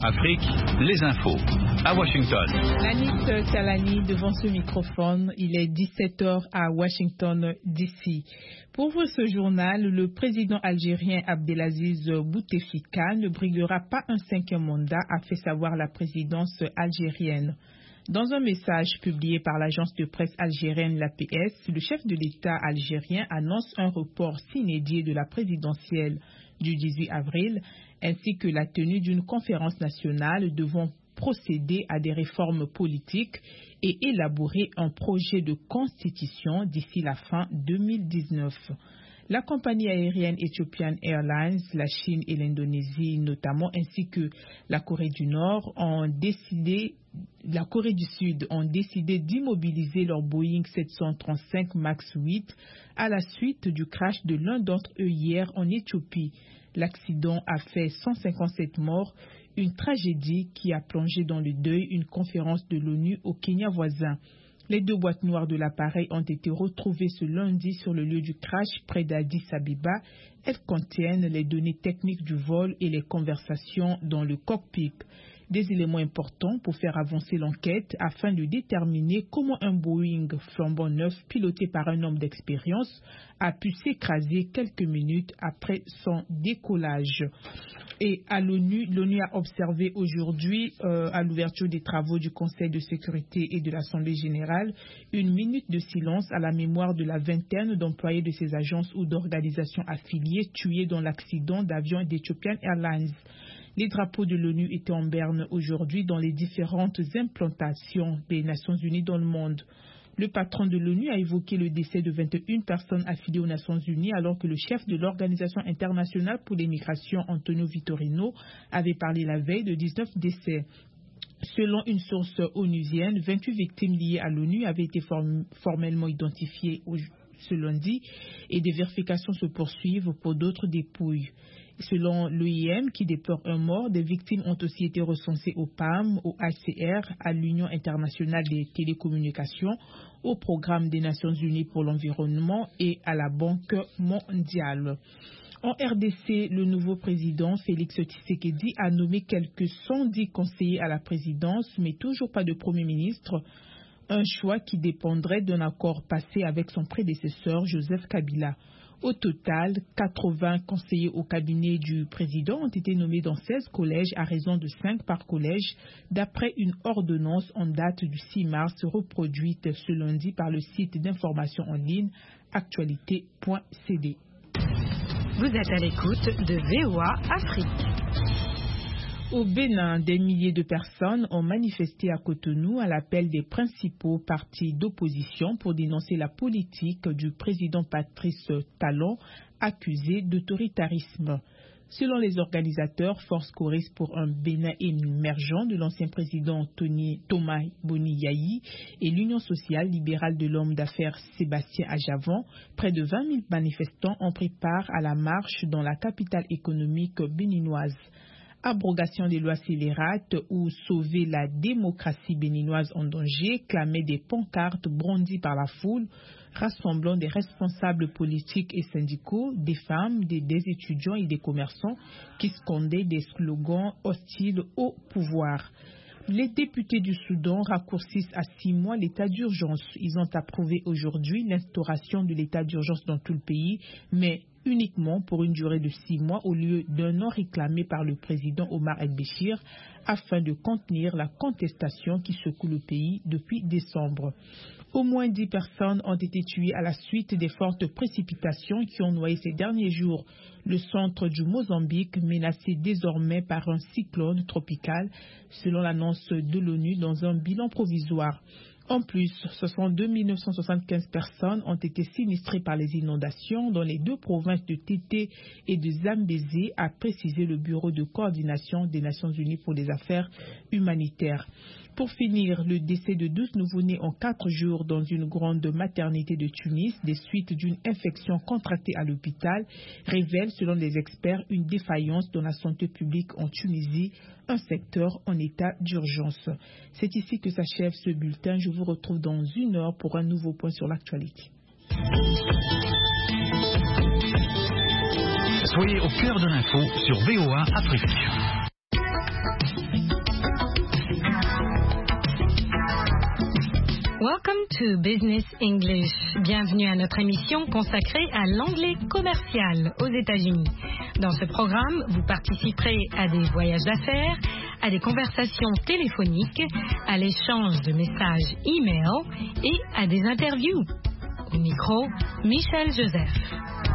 Afrique, les infos. À Washington. Anis Salani devant ce microphone. Il est 17h à Washington, D.C. Pour ouvrir ce journal, le président algérien Abdelaziz Bouteflika ne briguera pas un 5e mandat, a fait savoir la présidence algérienne. Dans un message publié par l'agence de presse algérienne l'APS, le chef de l'État algérien annonce un report s'inédit de la présidentielle du 18 avril, ainsi que la tenue d'une conférence nationale devant procéder à des réformes politiques et élaborer un projet de constitution d'ici la fin 2019. La compagnie aérienne Ethiopian Airlines, la Chine et l'Indonésie notamment, ainsi que la Corée du Sud ont décidé d'immobiliser leur Boeing 735 MAX 8 à la suite du crash de l'un d'entre eux hier en Éthiopie. L'accident a fait 157 morts, une tragédie qui a plongé dans le deuil une conférence de l'ONU au Kenya voisin. Les 2 boîtes noires de l'appareil ont été retrouvées ce lundi sur le lieu du crash près d'Addis Abeba. Elles contiennent les données techniques du vol et les conversations dans le cockpit. Des éléments importants pour faire avancer l'enquête afin de déterminer comment un Boeing flambant neuf piloté par un homme d'expérience a pu s'écraser quelques minutes après son décollage. Et à l'ONU a observé aujourd'hui, à l'ouverture des travaux du Conseil de sécurité et de l'Assemblée générale, une minute de silence à la mémoire de la vingtaine d'employés de ces agences ou d'organisations affiliées tués dans l'accident d'avion d'Ethiopian Airlines. Les drapeaux de l'ONU étaient en berne aujourd'hui dans les différentes implantations des Nations Unies dans le monde. Le patron de l'ONU a évoqué le décès de 21 personnes affiliées aux Nations Unies alors que le chef de l'Organisation internationale pour les migrations, Antonio Vitorino, avait parlé la veille de 19 décès. Selon une source onusienne, 28 victimes liées à l'ONU avaient été formellement identifiées ce lundi et des vérifications se poursuivent pour d'autres dépouilles. Selon l'OIM, qui déplore un mort, des victimes ont aussi été recensées au PAM, au HCR, à l'Union internationale des télécommunications, au Programme des Nations Unies pour l'environnement et à la Banque mondiale. En RDC, le nouveau président Félix Tshisekedi a nommé quelques 110 conseillers à la présidence, mais toujours pas de Premier ministre. Un choix qui dépendrait d'un accord passé avec son prédécesseur Joseph Kabila. Au total, 80 conseillers au cabinet du président ont été nommés dans 16 collèges à raison de 5 par collège, d'après une ordonnance en date du 6 mars reproduite ce lundi par le site d'information en ligne actualité.cd. Vous êtes à l'écoute de VOA Afrique. Au Bénin, des milliers de personnes ont manifesté à Cotonou à l'appel des principaux partis d'opposition pour dénoncer la politique du président Patrice Talon, accusé d'autoritarisme. Selon les organisateurs, Force Choriste pour un Bénin émergent de l'ancien président Thomas Boni Yayi et l'Union sociale libérale de l'homme d'affaires Sébastien Ajavan, près de 20 000 manifestants ont pris part à la marche dans la capitale économique béninoise. Abrogation des lois scélérates ou sauver la démocratie béninoise en danger, clamaient des pancartes brandies par la foule, rassemblant des responsables politiques et syndicaux, des femmes, des étudiants et des commerçants qui scandaient des slogans hostiles au pouvoir. Les députés du Soudan raccourcissent à 6 mois l'état d'urgence. Ils ont approuvé aujourd'hui l'instauration de l'état d'urgence dans tout le pays, mais uniquement pour une durée de 6 mois au lieu d'un an réclamé par le président Omar El-Béchir afin de contenir la contestation qui secoue le pays depuis décembre. Au moins 10 personnes ont été tuées à la suite des fortes précipitations qui ont noyé ces derniers jours le centre du Mozambique, menacé désormais par un cyclone tropical, selon l'annonce de l'ONU dans un bilan provisoire. En plus, 62 975 personnes ont été sinistrées par les inondations dans les 2 provinces de Tété et de Zambézé, a précisé le Bureau de coordination des Nations Unies pour les affaires humanitaires. Pour finir, le décès de 12 nouveau-nés en 4 jours dans une grande maternité de Tunis, des suites d'une infection contractée à l'hôpital, révèle, selon les experts, une défaillance dans la santé publique en Tunisie, un secteur en état d'urgence. C'est ici que s'achève ce bulletin. Je vous retrouve dans 1 heure pour un nouveau point sur l'actualité. Soyez au cœur de l'info sur VOA Afrique. Welcome to Business English. Bienvenue à notre émission consacrée à l'anglais commercial aux États-Unis. Dans ce programme, vous participerez à des voyages d'affaires, à des conversations téléphoniques, à l'échange de messages e-mail et à des interviews. Au micro, Michel Joseph.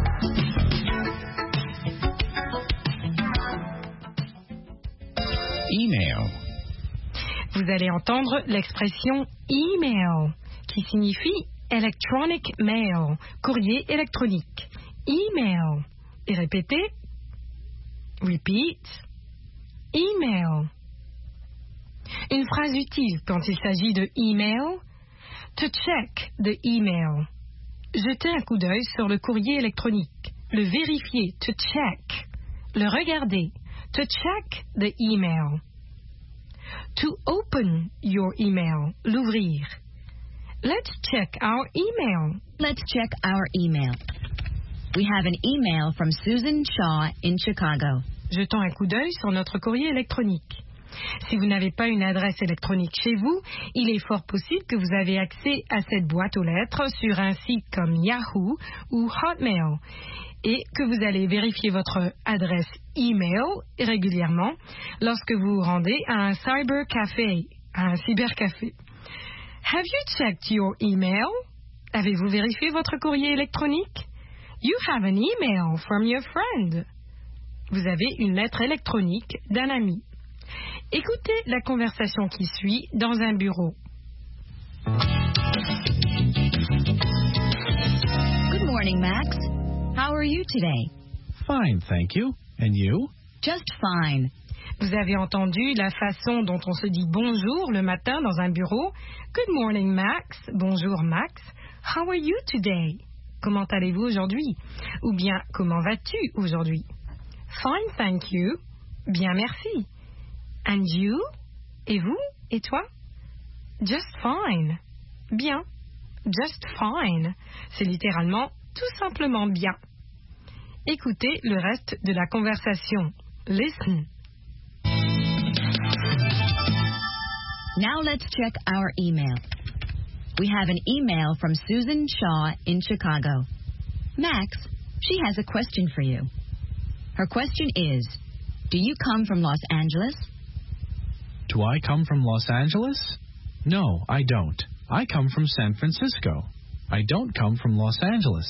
Email. Vous allez entendre l'expression email, qui signifie electronic mail, courrier électronique. Email. Et répétez. Repeat. Email. Une phrase utile quand il s'agit de email. To check the email. Jeter un coup d'œil sur le courrier électronique. Le vérifier. To check. Le regarder. To check the email. To open your email. L'ouvrir. Let's check our email. Let's check our email. We have an email from Susan Shaw in Chicago. Jetons un coup d'œil sur notre courrier électronique. Si vous n'avez pas une adresse électronique chez vous, il est fort possible que vous avez accès à cette boîte aux lettres sur un site comme Yahoo ou Hotmail et que vous allez vérifier votre adresse email régulièrement lorsque vous vous rendez à un cybercafé, à un cybercafé. Have you checked your email? Avez-vous vérifié votre courrier électronique? You have an email from your friend. Vous avez une lettre électronique d'un ami. Écoutez la conversation qui suit dans un bureau. Good morning, Max. How are you today? Fine, thank you. And you? Just fine. Vous avez entendu la façon dont on se dit bonjour le matin dans un bureau. Good morning, Max. Bonjour, Max. How are you today? Comment allez-vous aujourd'hui? Ou bien, comment vas-tu aujourd'hui? Fine, thank you. Bien, merci. And you? Et vous? Et toi? Just fine. Bien. Just fine. C'est littéralement tout simplement bien. Écoutez le reste de la conversation. Listen. Now let's check our email. We have an email from Susan Shaw in Chicago. Max, she has a question for you. Her question is, do you come from Los Angeles? Do I come from Los Angeles? No, I don't. I come from San Francisco. I don't come from Los Angeles.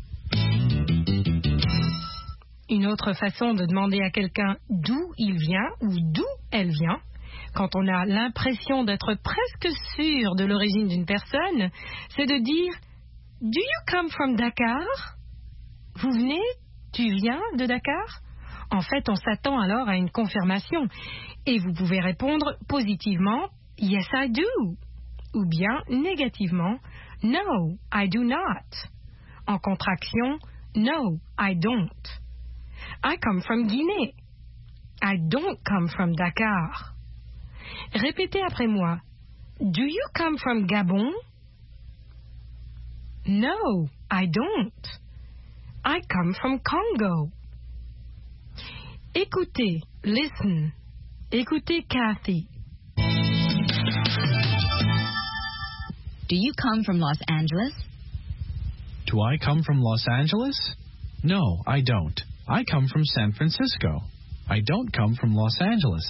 Une autre façon de demander à quelqu'un d'où il vient ou d'où elle vient, quand on a l'impression d'être presque sûr de l'origine d'une personne, c'est de dire « Do you come from Dakar ?» Vous venez? Tu viens de Dakar? En fait, on s'attend alors à une confirmation. Et vous pouvez répondre positivement « Yes, I do » ou bien négativement « No, I do not ». En contraction « No, I don't ». I come from Guinée. I don't come from Dakar. Répétez après moi. Do you come from Gabon? No, I don't. I come from Congo. Écoutez, listen. Écoutez Kathy. Do you come from Los Angeles? Do I come from Los Angeles? No, I don't. I come from San Francisco. I don't come from Los Angeles.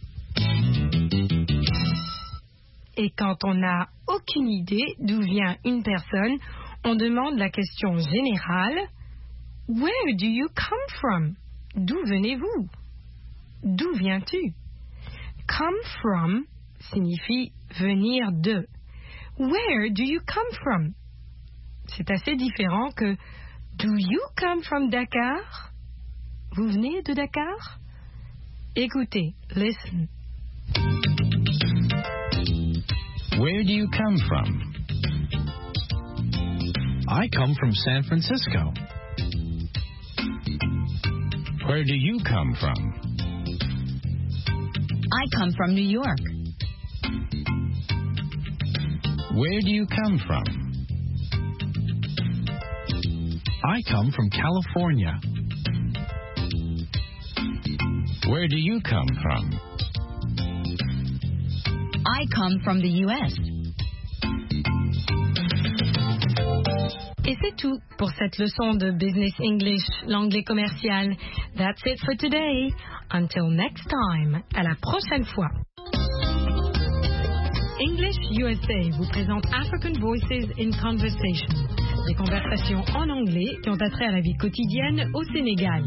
Et quand on n'a aucune idée d'où vient une personne, on demande la question générale « Where do you come from ?» D'où venez-vous? D'où viens-tu? Come from signifie venir de. Where do you come from? C'est assez différent que Do you come from Dakar? Vous venez de Dakar? Écoutez, listen. Where do you come from? I come from San Francisco. Where do you come from? I come from New York. Where do you come from? I come from California. Where do you come from? I come from the U.S. Et c'est tout pour cette leçon de Business English, l'anglais commercial. That's it for today. Until next time. À la prochaine fois. English USA vous présente African Voices in Conversation. Des conversations en anglais qui ont attrait à la vie quotidienne au Sénégal.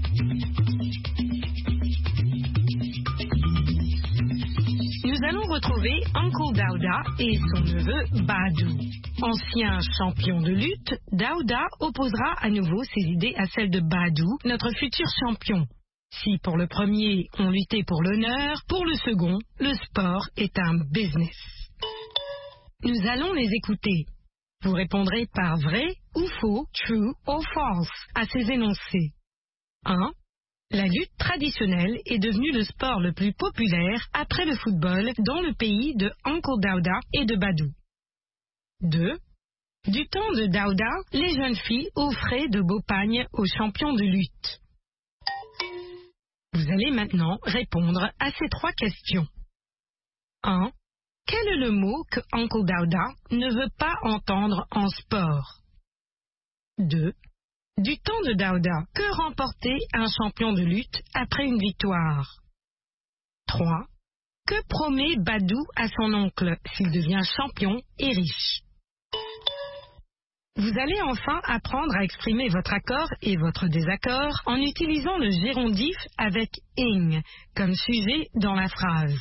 Nous allons retrouver Uncle Daouda et son neveu Badou. Ancien champion de lutte, Daouda opposera à nouveau ses idées à celles de Badou, notre futur champion. Si pour le premier, on luttait pour l'honneur, pour le second, le sport est un business. Nous allons les écouter. Vous répondrez par vrai ou faux, true or false, à ces énoncés. 1. La lutte traditionnelle est devenue le sport le plus populaire après le football dans le pays de Uncle Daouda et de Badou. 2. Du temps de Daouda, les jeunes filles offraient de beaux pagnes aux champions de lutte. Vous allez maintenant répondre à ces 3 questions. 1. Quel est le mot que Uncle Daouda ne veut pas entendre en sport? 2. Du temps de Daouda, que remportait un champion de lutte après une victoire? 3. Que promet Badou à son oncle s'il devient champion et riche? Vous allez enfin apprendre à exprimer votre accord et votre désaccord en utilisant le gérondif avec ing comme sujet dans la phrase.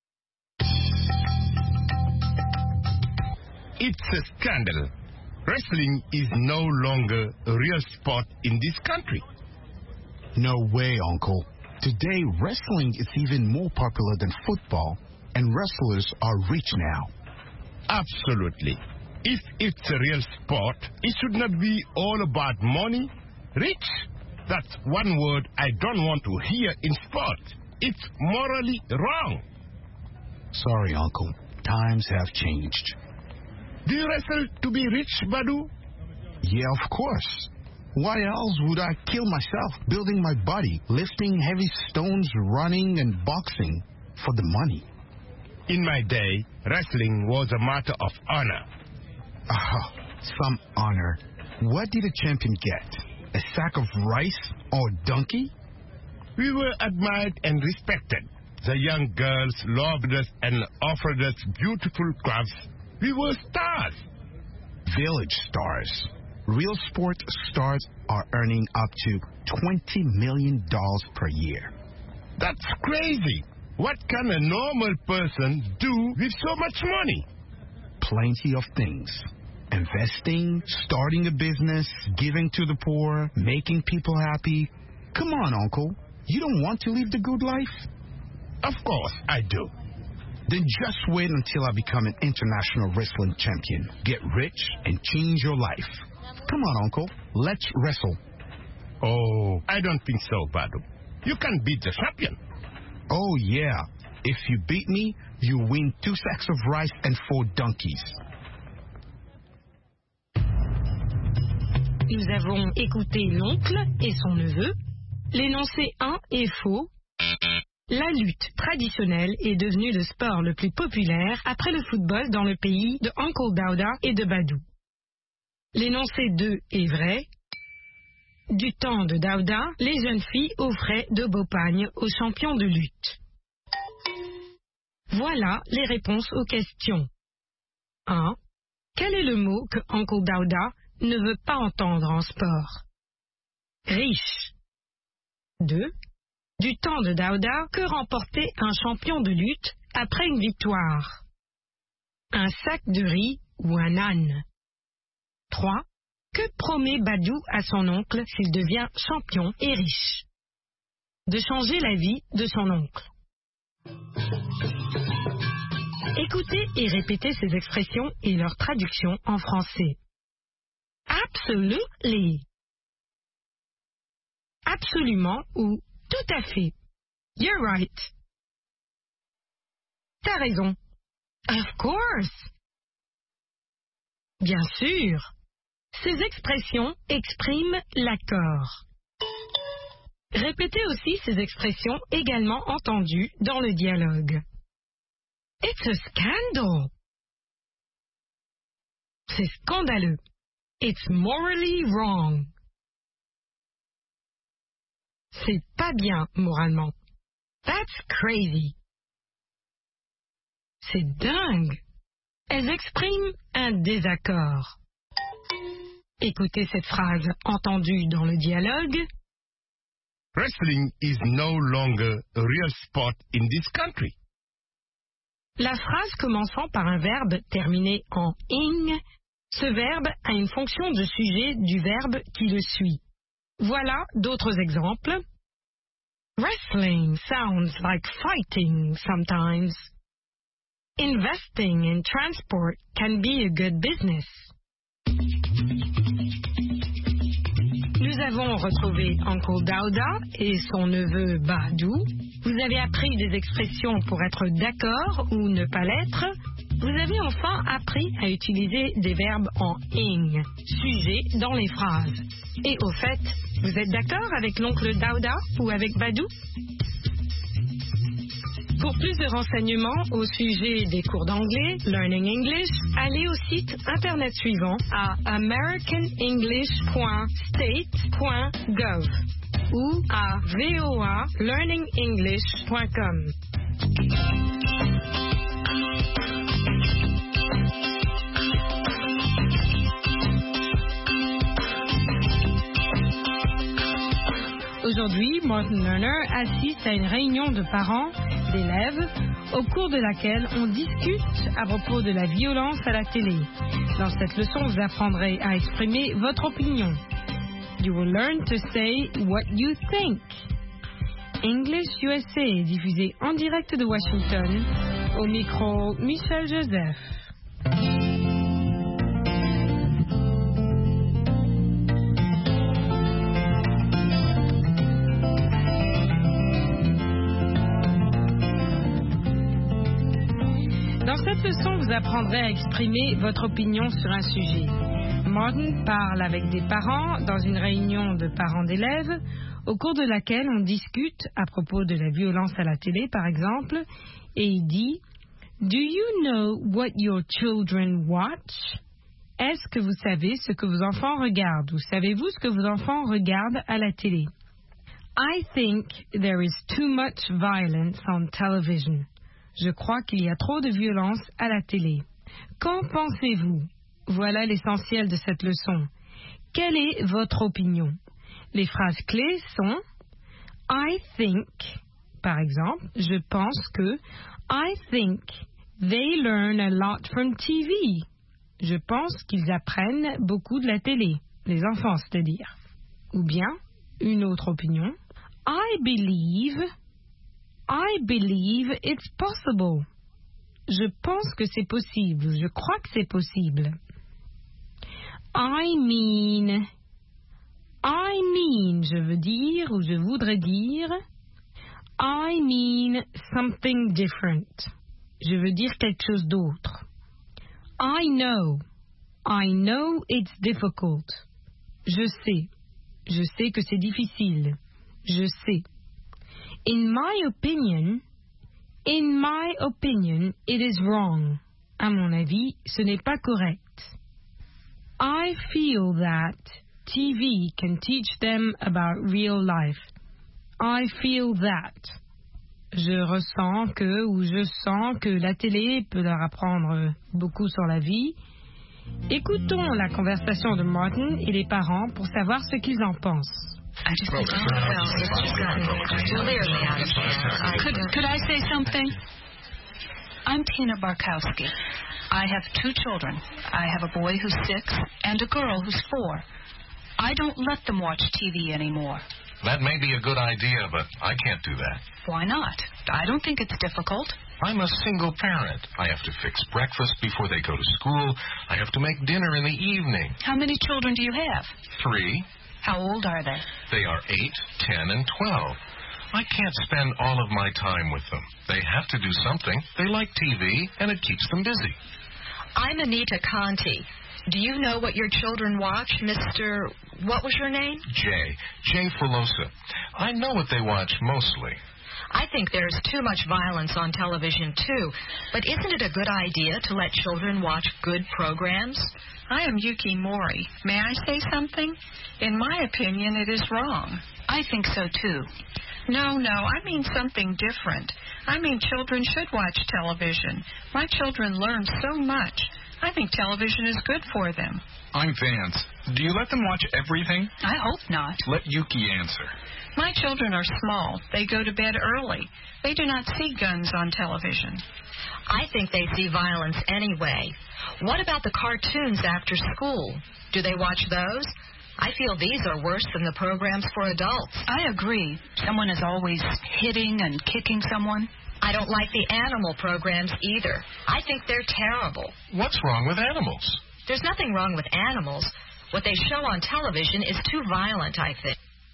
It's a scandal. Wrestling is no longer a real sport in this country. No way, Uncle. Today, wrestling is even more popular than football, and wrestlers are rich now. Absolutely. If it's a real sport, it should not be all about money. Rich, that's one word I don't want to hear in sport. It's morally wrong. Sorry, Uncle. Times have changed. Do you wrestle to be rich, Badou? Yeah, of course. Why else would I kill myself building my body, lifting heavy stones, running and boxing for the money? In my day, wrestling was a matter of honor. Ah, some honor. What did a champion get? A sack of rice or a donkey? We were admired and respected. The young girls loved us and offered us beautiful crafts. We were stars. Village stars. Real sport stars are earning up to $20 million per year. That's crazy. What can a normal person do with so much money? Plenty of things. Investing, starting a business, giving to the poor, making people happy. Come on, Uncle. You don't want to live the good life? Of course I do. Then just wait until I become an international wrestling champion. Get rich and change your life. Come on, Uncle. Let's wrestle. Oh, I don't think so, Badou. You can beat the champion. Oh, yeah. If you beat me, you win 2 sacks of rice and 4 donkeys. Nous avons écouté l'oncle et son neveu. L'énoncé 1 est faux. La lutte traditionnelle est devenue le sport le plus populaire après le football dans le pays de Uncle Daouda et de Badou. L'énoncé 2 est vrai. Du temps de Daouda, les jeunes filles offraient de beaux pagnes aux champions de lutte. Voilà les réponses aux questions. 1. Quel est le mot que Uncle Daouda ne veut pas entendre en sport? Riche. 2. Du temps de Daouda, que remportait un champion de lutte après une victoire? Un sac de riz ou un âne? 3. Que promet Badou à son oncle s'il devient champion et riche? De changer la vie de son oncle. Écoutez et répétez ces expressions et leur traduction en français. Absolutely. Absolument ou tout à fait. You're right. T'as raison. Of course. Bien sûr. Ces expressions expriment l'accord. Répétez aussi ces expressions également entendues dans le dialogue. It's a scandal. C'est scandaleux. It's morally wrong. C'est pas bien moralement. That's crazy. C'est dingue. Elles expriment un désaccord. Écoutez cette phrase entendue dans le dialogue. Wrestling is no longer a real sport in this country. La phrase commençant par un verbe terminé en ing, ce verbe a une fonction de sujet du verbe qui le suit. Voilà d'autres exemples. Wrestling sounds like fighting sometimes. Investing in transport can be a good business. Nous avons retrouvé Uncle Dauda et son neveu Badou. Vous avez appris des expressions pour être d'accord ou ne pas l'être. Vous avez enfin appris à utiliser des verbes en ing, sujet, dans les phrases. Et au fait, vous êtes d'accord avec l'oncle Dauda ou avec Badou? Pour plus de renseignements au sujet des cours d'anglais, Learning English, allez au site internet suivant à americanenglish.state.gov ou à voalearningenglish.com. Aujourd'hui, Martin Lerner assiste à une réunion de parents d'élèves au cours de laquelle on discute à propos de la violence à la télé. Dans cette leçon, vous apprendrez à exprimer votre opinion. You will learn to say what you think. English USA est diffusé en direct de Washington. Au micro, Michel Joseph. Dans cette leçon, vous apprendrez à exprimer votre opinion sur un sujet. Martin parle avec des parents dans une réunion de parents d'élèves, au cours de laquelle on discute à propos de la violence à la télé, par exemple, et il dit « Do you know what your children watch ?» Est-ce que vous savez ce que vos enfants regardent ou savez-vous ce que vos enfants regardent à la télé? I think there is too much violence on television. Je crois qu'il y a trop de violence à la télé. Qu'en pensez-vous? Voilà l'essentiel de cette leçon. Quelle est votre opinion? Les phrases clés sont I think, par exemple, je pense que I think they learn a lot from TV. Je pense qu'ils apprennent beaucoup de la télé, les enfants, c'est-à-dire. Ou bien, une autre opinion, I believe it's possible. Je pense que c'est possible, je crois que c'est possible. I mean, je veux dire ou je voudrais dire. I mean something different. Je veux dire quelque chose d'autre. I know it's difficult. Je sais que c'est difficile. Je sais. In my opinion, it is wrong. À mon avis, ce n'est pas correct. I feel that TV can teach them about real life. I feel that. Je ressens que ou je sens que la télé peut leur apprendre beaucoup sur la vie. Écoutons la conversation de Martin et les parents pour savoir ce qu'ils en pensent. Could I say something? I'm Tina Barkowski. I have 2 children. I have a boy who's 6 and a girl who's 4. I don't let them watch TV anymore. That may be a good idea, but I can't do that. Why not? I don't think it's difficult. I'm a single parent. I have to fix breakfast before they go to school. I have to make dinner in the evening. How many children do you have? 3. How old are they? They are 8, 10, and 12. I can't spend all of my time with them. They have to do something. They like TV, and it keeps them busy. I'm Anita Conti. Do you know what your children watch, Mr. What was your name? Jay Filosa. I know what they watch mostly. I think there's too much violence on television, too. But isn't it a good idea to let children watch good programs? I am Yuki Mori. May I say something? In my opinion, it is wrong. I think so too. No, I mean something different. I mean children should watch television. My children learn so much. I think television is good for them. I'm Vance. Do you let them watch everything? I hope not. Let Yuki answer. My children are small. They go to bed early. They do not see guns on television. I think they see violence anyway. What about the cartoons after school? Do they watch those? I feel these are worse than the programs for adults. I agree. Someone is always hitting and kicking someone. I don't like the animal programs either. I think they're terrible. What's wrong with animals? There's nothing wrong with animals. What they show on television is too violent, I think.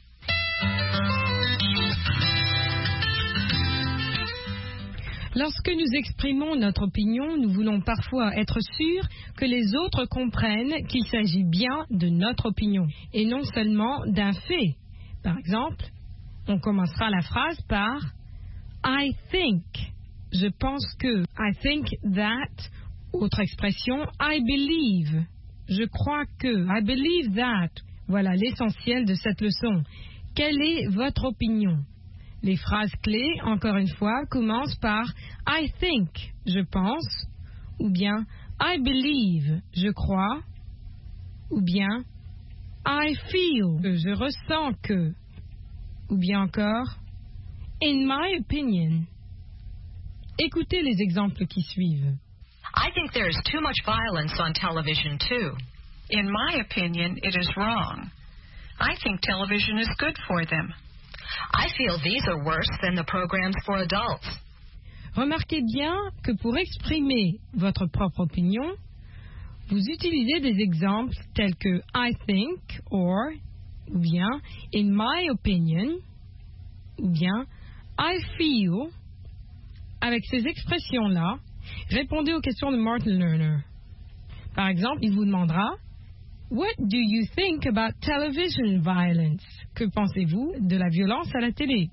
Lorsque nous exprimons notre opinion, nous voulons parfois être sûrs que les autres comprennent qu'il s'agit bien de notre opinion et non seulement d'un fait. Par exemple, on commencera la phrase par I think. Je pense que. I think that. Autre expression, I believe. Je crois que. I believe that. Voilà l'essentiel de cette leçon. Quelle est votre opinion? Les phrases clés, encore une fois, commencent par I think, je pense, ou bien I believe, je crois, ou bien I feel, je ressens que, ou bien encore in my opinion. Écoutez les exemples qui suivent. I think there is too much violence on television too. In my opinion, it is wrong. I think television is good for them. I feel these are worse than the programs for adults. Remarquez bien que pour exprimer votre propre opinion, vous utilisez des exemples tels que I think or, ou bien in my opinion, ou bien I feel. Avec ces expressions-là, répondez aux questions de Martin Lerner. Par exemple, il vous demandera What do you think about television violence? Que pensez-vous de la violence à la télé?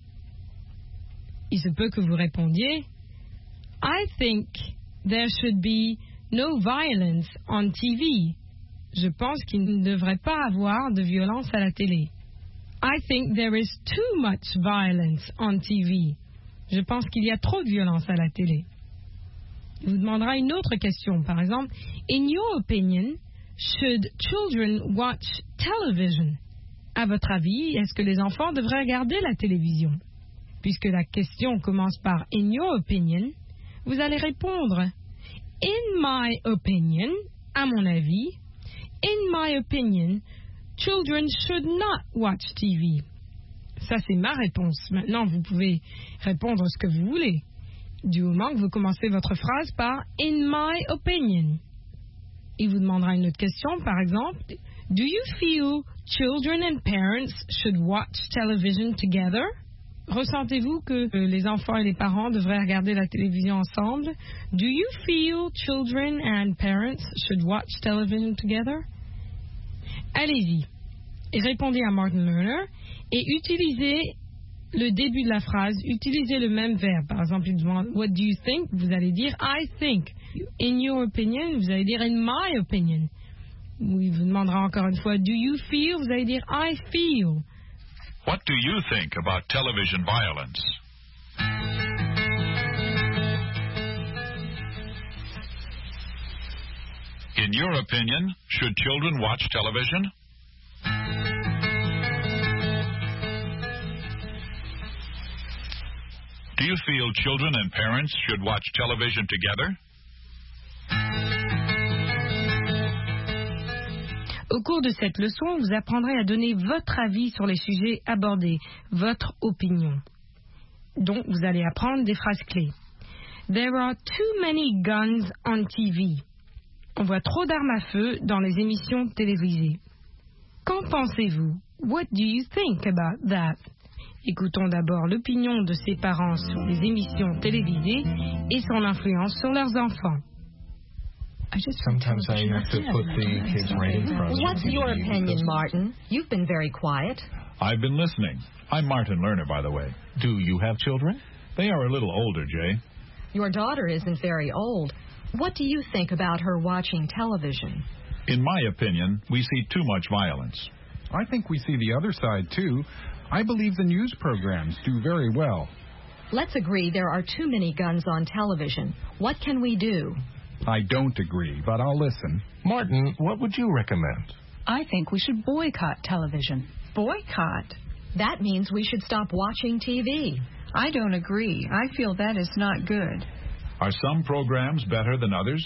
Il se peut que vous répondiez I think there should be no violence on TV. Je pense qu'il ne devrait pas avoir de violence à la télé. I think there is too much violence on TV. Je pense qu'il y a trop de violence à la télé. Il vous demandera une autre question, par exemple, In your opinion, should children watch television? À votre avis, est-ce que les enfants devraient regarder la télévision? Puisque la question commence par In your opinion, vous allez répondre In my opinion, à mon avis, In my opinion, children should not watch TV. Ça, c'est ma réponse. Maintenant, vous pouvez répondre ce que vous voulez. Du moment que vous commencez votre phrase par In my opinion. Il vous demandera une autre question, par exemple. Do you feel children and parents should watch television together? Ressentez-vous que les enfants et les parents devraient regarder la télévision ensemble? Do you feel children and parents should watch television together? Allez-y et répondez à Martin Lerner et utilisez le début de la phrase, utilisez le même verbe. Par exemple, il demande What do you think? Vous allez dire I think. In your opinion, vous allez dire In my opinion. Ou il vous demandera encore une fois Do you feel? Vous allez dire I feel. What do you think about television violence? In your opinion, should children watch television? Do you feel children and parents should watch television together? Au cours de cette leçon, vous apprendrez à donner votre avis sur les sujets abordés, votre opinion. Donc, vous allez apprendre des phrases clés. There are too many guns on TV. On voit trop d'armes à feu dans les émissions télévisées. Qu'en pensez-vous? What do you think about that? Écoutons d'abord l'opinion de ses parents sur les émissions télévisées et son influence sur leurs enfants. Sometimes I have to put the kids right in front of me. What's your opinion, Martin? You've been very quiet. I've been listening. I'm Martin Lerner, by the way. Do you have children? They are a little older, Jay. Your daughter isn't very old. What do you think about her watching television? In my opinion, we see too much violence. I think we see the other side, too. I believe the news programs do very well. Let's agree there are too many guns on television. What can we do? I don't agree, but I'll listen. Martin, what would you recommend? I think we should boycott television. Boycott? That means we should stop watching TV. I don't agree. I feel that is not good. Are some programs better than others?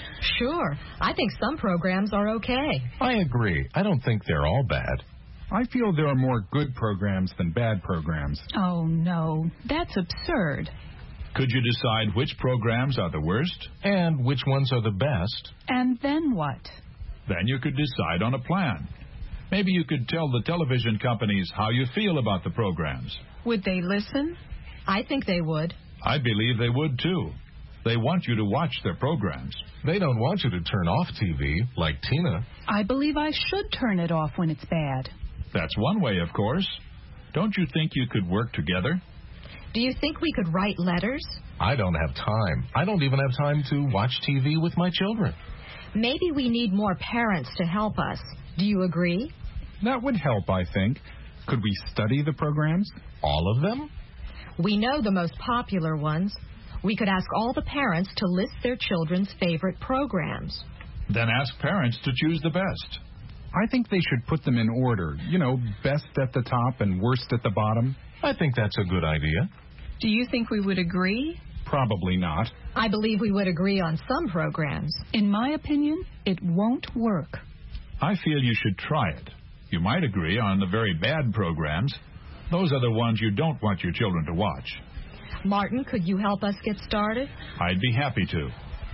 Sure. I think some programs are okay. I agree. I don't think they're all bad. I feel there are more good programs than bad programs. Oh, no. That's absurd. Could you decide which programs are the worst? And which ones are the best? And then what? Then you could decide on a plan. Maybe you could tell the television companies how you feel about the programs. Would they listen? I think they would. I believe they would, too. They want you to watch their programs. They don't want you to turn off TV, like Tina. I believe I should turn it off when it's bad. That's one way, of course. Don't you think you could work together? Do you think we could write letters? I don't have time. I don't even have time to watch TV with my children. Maybe we need more parents to help us. Do you agree? That would help, I think. Could we study the programs? All of them? We know the most popular ones. We could ask all the parents to list their children's favorite programs. Then ask parents to choose the best. I think they should put them in order. You know, best at the top and worst at the bottom. I think that's a good idea. Do you think we would agree? Probably not. I believe we would agree on some programs. In my opinion, it won't work. I feel you should try it. You might agree on the very bad programs. Those are the ones you don't want your children to watch. Martin, could you help us get started? I'd be happy to.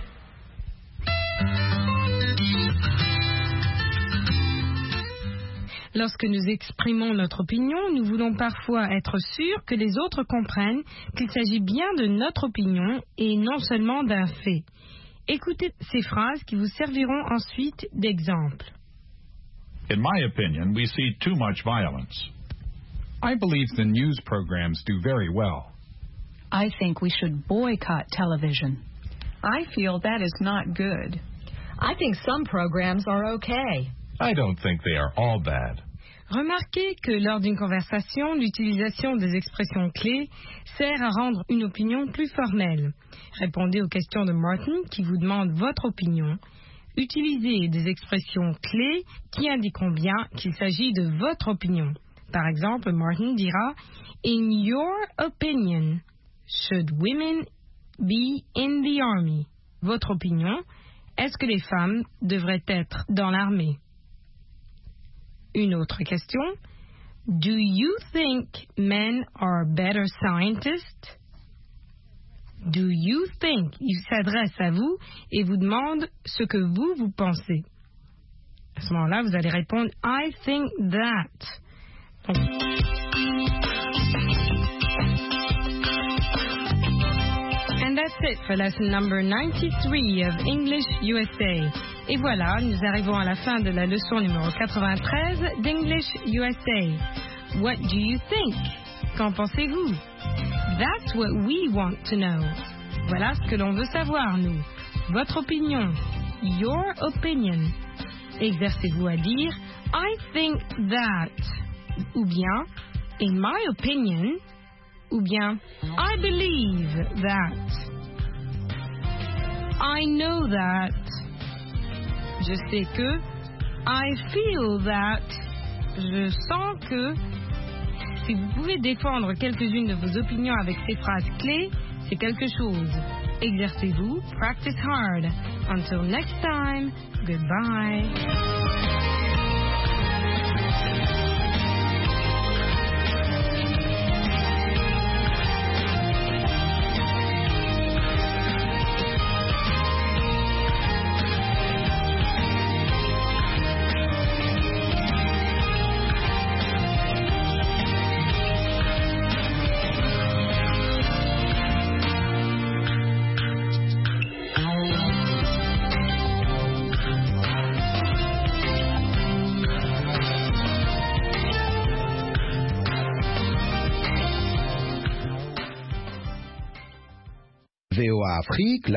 Lorsque nous exprimons notre opinion, nous voulons parfois être sûrs que les autres comprennent qu'il s'agit bien de notre opinion et non seulement d'un fait. Écoutez ces phrases qui vous serviront ensuite d'exemple. In my opinion, we see too much violence. I believe the news programs do very well. I think we should boycott television. I feel that is not good. I think some programs are okay. I don't think they are all bad. Remarquez que lors d'une conversation, l'utilisation des expressions clés sert à rendre une opinion plus formelle. Répondez aux questions de Martin qui vous demande votre opinion. Utilisez des expressions clés qui indiqueront bien qu'il s'agit de votre opinion. Par exemple, Martin dira « In your opinion, should women be in the army ?» Votre opinion, est-ce que les femmes devraient être dans l'armée? Une autre question. Do you think men are better scientists? Do you think? Il s'adresse à vous et vous demande ce que vous pensez. À ce moment-là, vous allez répondre I think that. And that's it for lesson number 93 of English USA. Et voilà, nous arrivons à la fin de la leçon numéro 93 d'English USA. What do you think? Qu'en pensez-vous? That's what we want to know. Voilà ce que l'on veut savoir, nous. Votre opinion. Your opinion. Exercez-vous à dire I think that. Ou bien in my opinion. Ou bien I believe that. I know that. Je sais que. I feel that. Je sens que. Si vous pouvez défendre quelques-unes de vos opinions avec ces phrases clés, c'est quelque chose. Exercez-vous. Practice hard. Until next time, goodbye. Afrique,